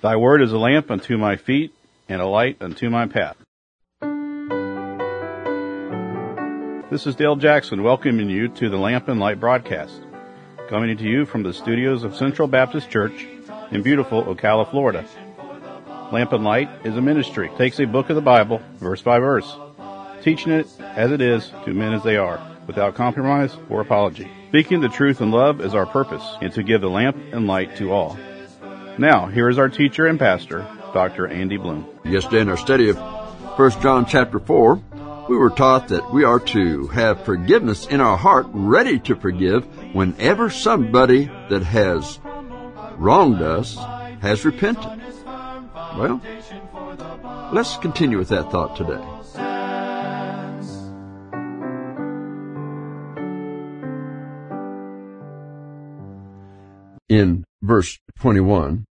Thy word is a lamp unto my feet and a light unto my path. This is Dale Jackson welcoming you to the Lamp and Light broadcast, coming to you from the studios of Central Baptist Church in beautiful Ocala, Florida. Lamp and Light is a ministry. It takes a book of the Bible, verse by verse, teaching it as it is to men as they are, without compromise or apology. Speaking the truth in love is our purpose, and to give the lamp and light to all. Now, here is our teacher and pastor, Dr. Andy Bloom. Yesterday in our study of 1 John chapter 4, we were taught that we are to have forgiveness in our heart, ready to forgive whenever somebody that has wronged us has repented. Well, let's continue with that thought today. In verse 21,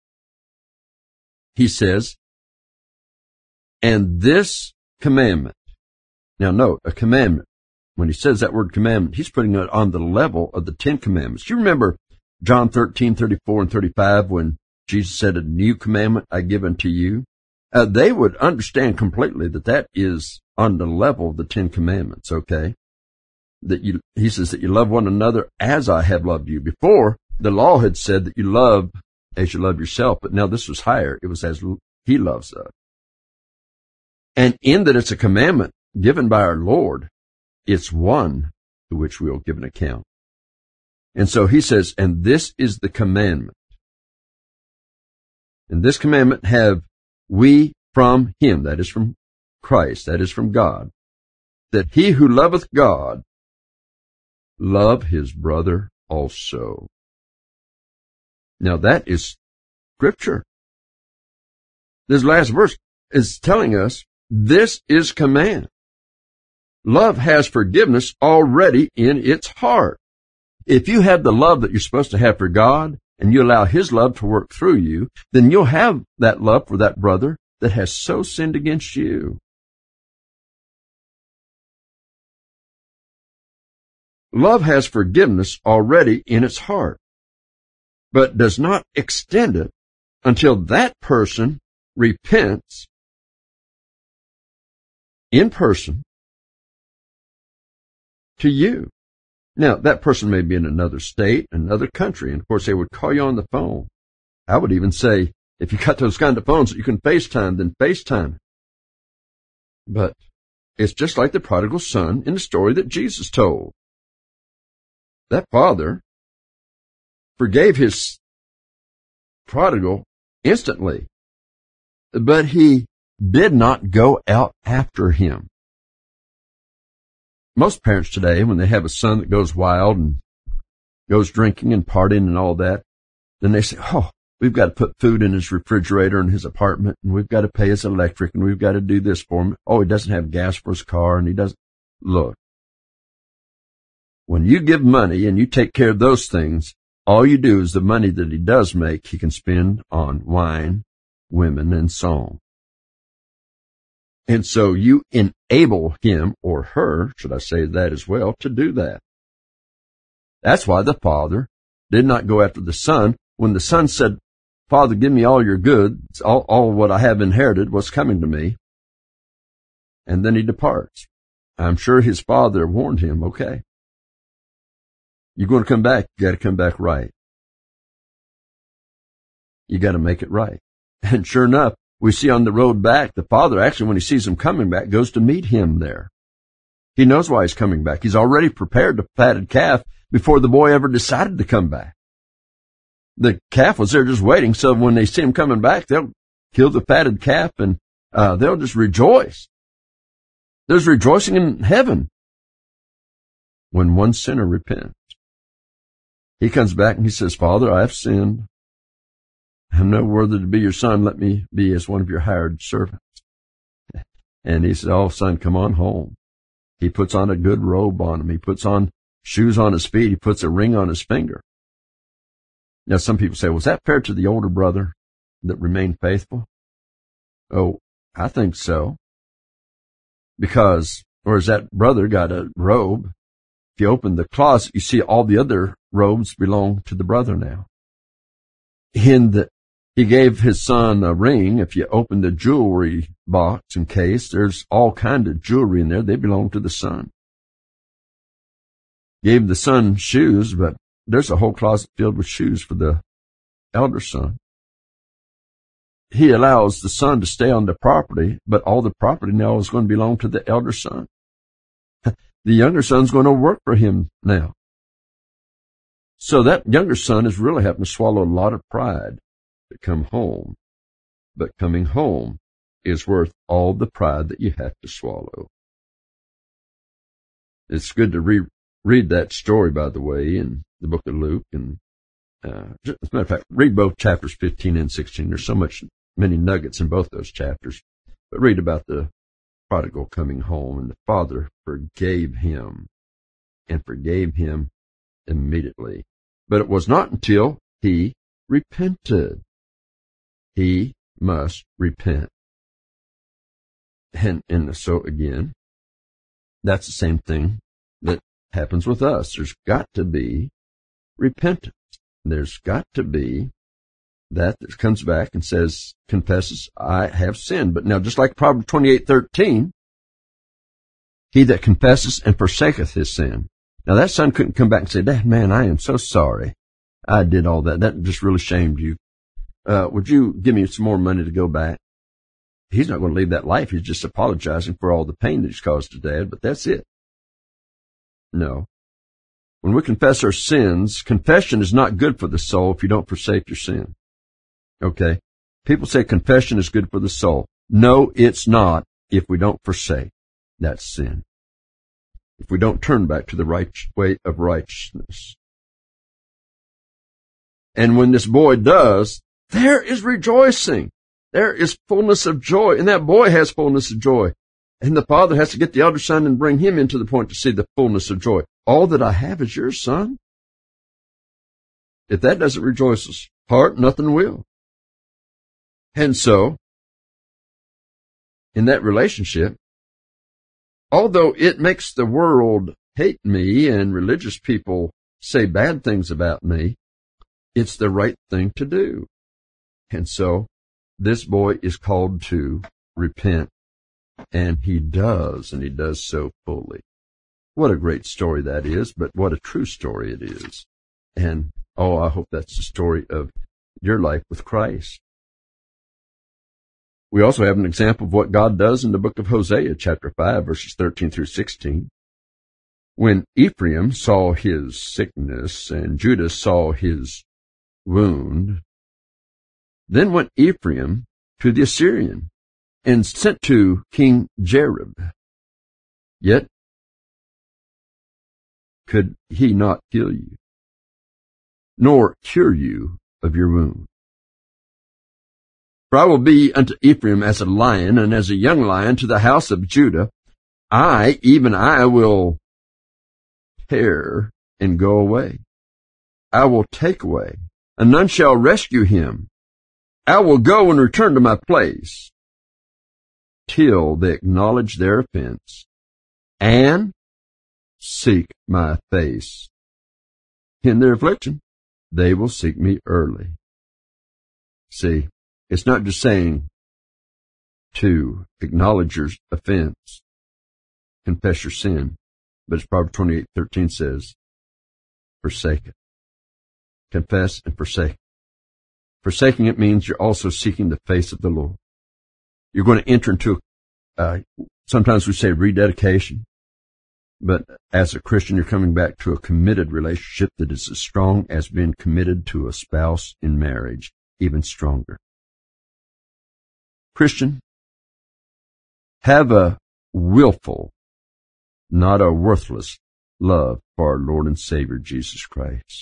he says, and this commandment. Now note, a commandment. When he says that word commandment, he's putting it on the level of the 10 Commandments. You remember John 13:34 and 35 when Jesus said, a new commandment I give unto you? They would understand completely that that is on the level of the 10 Commandments, okay? He says that you love one another as I have loved you. Before, the law had said that you love as you love yourself, but now this was higher. It was as he loves us. And in that it's a commandment given by our Lord, it's one to which we will give an account. And so he says, and this is the commandment. And this commandment have we from him, that is from Christ, that is from God, that he who loveth God love his brother also. Now that is Scripture. This last verse is telling us this is command. Love has forgiveness already in its heart. If you have the love that you're supposed to have for God and you allow his love to work through you, then you'll have that love for that brother that has so sinned against you. Love has forgiveness already in its heart, but does not extend it until that person repents in person to you. Now, that person may be in another state, another country, and of course they would call you on the phone. I would even say, if you got those kind of phones that you can FaceTime, then FaceTime. But it's just like the prodigal son in the story that Jesus told. That father forgave his prodigal instantly, but he did not go out after him. Most parents today, when they have a son that goes wild and goes drinking and partying and all that, then they say, oh, we've got to put food in his refrigerator in his apartment, and we've got to pay his electric, and we've got to do this for him. Oh, he doesn't have gas for his car, and he doesn't. Look, when you give money and you take care of those things, all you do is the money that he does make, he can spend on wine, women, and song. And so you enable him or her, should I say that as well, to do that. That's why the father did not go after the son. When the son said, Father, give me all your goods, all what I have inherited, what's coming to me. And then he departs. I'm sure his father warned him, okay, you're going to come back, you got to come back right. You got to make it right. And sure enough, we see on the road back, the father actually, when he sees him coming back, goes to meet him there. He knows why he's coming back. He's already prepared the fatted calf before the boy ever decided to come back. The calf was there just waiting, so when they see him coming back, they'll kill the fatted calf and they'll just rejoice. There's rejoicing in heaven when one sinner repents. He comes back and he says, Father, I have sinned. I'm not worthy to be your son. Let me be as one of your hired servants. And he said, oh, son, come on home. He puts on a good robe on him. He puts on shoes on his feet. He puts a ring on his finger. Now, some people say, was that fair to the older brother that remained faithful? Oh, I think so. Because, whereas that brother got a robe, if you open the closet, you see all the other robes belong to the brother now. In that He gave his son a ring. If you open the jewelry box and case, there's all kind of jewelry in there. They belong to the son. Gave the son shoes, but there's a whole closet filled with shoes for the elder son. He allows the son to stay on the property, but all the property now is going to belong to the elder son. The younger son's going to work for him now. So that younger son is really having to swallow a lot of pride to come home. But coming home is worth all the pride that you have to swallow. It's good to read that story, by the way, in the book of Luke. And as a matter of fact, read both chapters 15 and 16. There's many nuggets in both those chapters. But read about the prodigal coming home, and the father forgave him immediately. But it was not until he repented. He must repent. And so again, that's the same thing that happens with us. There's got to be repentance. There's got to be that comes back and says, confesses, I have sinned. But now, just like Proverbs 28:13, he that confesses and forsaketh his sin. Now, that son couldn't come back and say, Dad, man, I am so sorry. I did all that. That just really shamed you. Would you give me some more money to go back? He's not going to leave that life. He's just apologizing for all the pain that he's caused to Dad, but that's it. No. When we confess our sins, confession is not good for the soul if you don't forsake your sin. Okay? People say confession is good for the soul. No, it's not if we don't forsake that sin. If we don't turn back to the right way of righteousness. And when this boy does, there is rejoicing. There is fullness of joy. And that boy has fullness of joy. And the father has to get the elder son and bring him into the point to see the fullness of joy. All that I have is yours, son. If that doesn't rejoice his heart, nothing will. And so, in that relationship, although it makes the world hate me and religious people say bad things about me, it's the right thing to do. And so, this boy is called to repent, and he does so fully. What a great story that is, but what a true story it is. And, I hope that's the story of your life with Christ. We also have an example of what God does in the book of Hosea, chapter 5, verses 13 through 16. When Ephraim saw his sickness and Judah saw his wound, then went Ephraim to the Assyrian and sent to King Jareb. Yet could he not heal you, nor cure you of your wound. For I will be unto Ephraim as a lion, and as a young lion to the house of Judah. I, even I, will tear and go away. I will take away, and none shall rescue him. I will go and return to my place, till they acknowledge their offense, and seek my face. In their affliction, they will seek me early. See, it's not just saying to acknowledge your offense, confess your sin, but as Proverbs 28:13 says, forsake it. Confess and forsake it. Forsaking it means you're also seeking the face of the Lord. You're going to enter into, sometimes we say rededication, but as a Christian, you're coming back to a committed relationship that is as strong as being committed to a spouse in marriage, even stronger. Christian, have a willful, not a worthless love for our Lord and Savior Jesus Christ.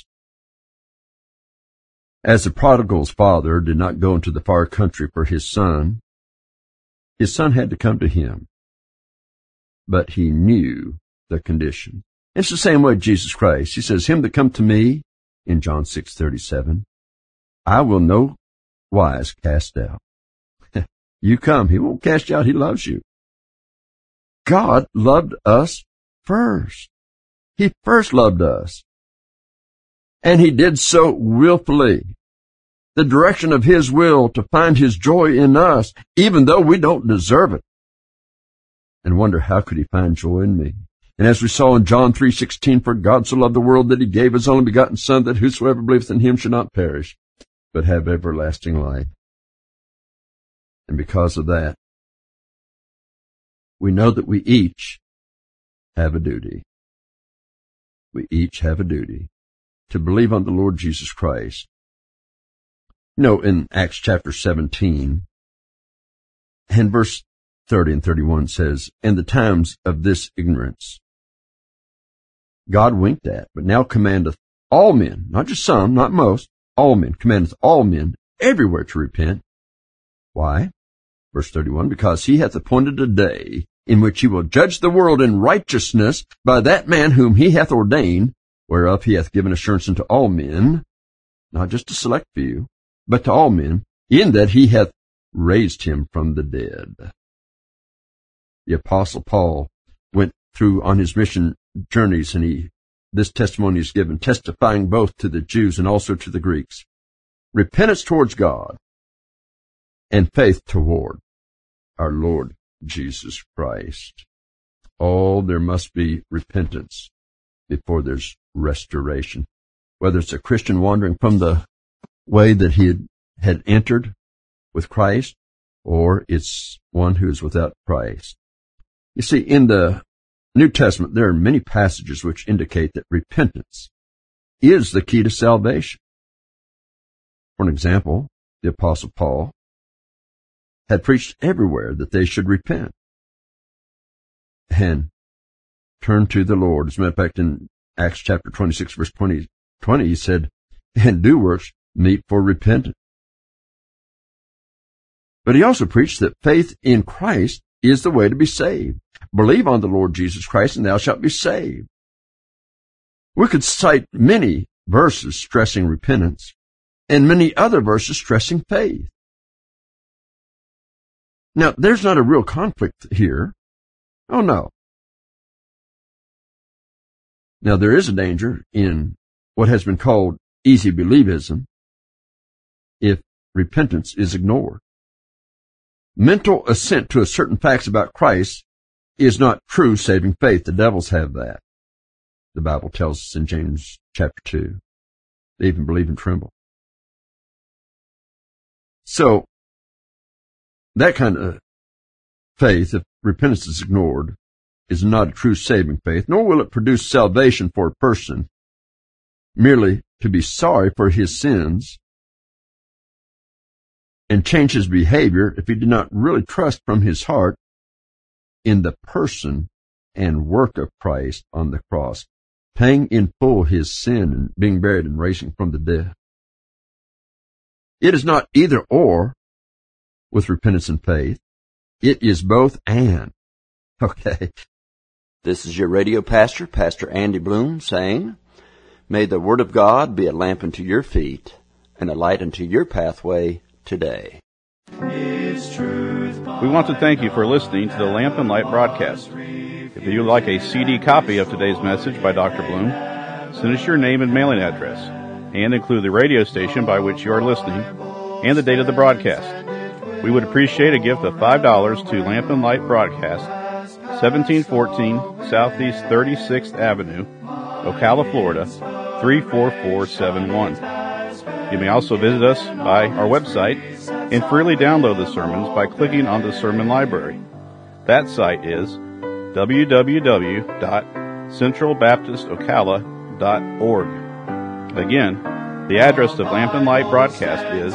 As the prodigal's father did not go into the far country for his son had to come to him. But he knew the condition. It's the same way with Jesus Christ. He says, him that come to me, in John 6:37, I will no wise cast out. You come, he won't cast you out, he loves you. God loved us first. He first loved us. And he did so willfully. the direction of His will, to find His joy in us, even though we don't deserve it. And wonder, how could He find joy in me? And as we saw in John 3:16, for God so loved the world that He gave His only begotten Son, that whosoever believeth in Him should not perish, but have everlasting life. And because of that, we know that we each have a duty. We each have a duty to believe on the Lord Jesus Christ. You know, in Acts chapter 17, and verse 30 and 31 says, "In the times of this ignorance, God winked at, but now commandeth all men," not just some, not most, all men, commandeth all men everywhere to repent. Why? Verse 31, "Because He hath appointed a day in which He will judge the world in righteousness by that man whom He hath ordained, whereof He hath given assurance unto all men," not just a select few, but to all men, "in that He hath raised Him from the dead." The Apostle Paul went through on his mission journeys, and this testimony is given, testifying both to the Jews and also to the Greeks. Repentance towards God and faith toward our Lord Jesus Christ. Oh, there must be repentance before there's restoration. Whether it's a Christian wandering from the way that he had entered with Christ, or it's one who is without Christ. You see, in the New Testament, there are many passages which indicate that repentance is the key to salvation. For an example, the Apostle Paul had preached everywhere that they should repent and turn to the Lord. As a matter of fact, in Acts chapter 26, verse 20, he said, "And do works meet for repentance." But he also preached that faith in Christ is the way to be saved. Believe on the Lord Jesus Christ, and thou shalt be saved. We could cite many verses stressing repentance, and many other verses stressing faith. Now, there's not a real conflict here. Oh, no. Now, there is a danger in what has been called easy believism if repentance is ignored. Mental assent to a certain facts about Christ is not true saving faith. The devils have that. The Bible tells us in James chapter 2. They even believe and tremble. So, that kind of faith, if repentance is ignored, is not a true saving faith, nor will it produce salvation for a person merely to be sorry for his sins and change his behavior if he did not really trust from his heart in the person and work of Christ on the cross, paying in full his sin and being buried and raising from the dead. It is not either or with repentance and faith. It is both and. Okay. This is your radio pastor, Pastor Andy Bloom, saying, may the Word of God be a lamp unto your feet and a light unto your pathway today. We want to thank you for listening to the Lamp and Light broadcast. If you would like a CD copy of today's message by Dr. Bloom, send us your name and mailing address, and include the radio station by which you are listening and the date of the broadcast. We would appreciate a gift of $5 to Lamp and Light Broadcast, 1714 Southeast 36th Avenue, Ocala, Florida, 34471. You may also visit us by our website and freely download the sermons by clicking on the Sermon Library. That site is www.centralbaptistocala.org. Again, the address of Lamp and Light Broadcast is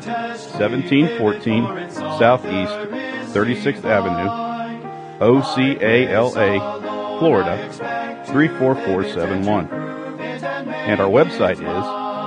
1714 Southeast 36th Avenue, Ocala, Florida, 34471. And our website is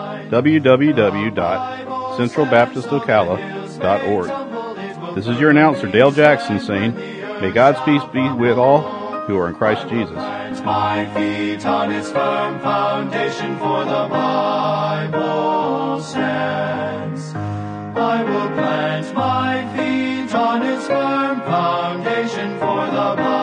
www.centralbaptistocala.org. This is your announcer, Dale Jackson, saying, may God's peace be with all who are in Christ Jesus. My feet on its firm foundation, for the Bible stands. I will plant my feet on its firm foundation, for the Bible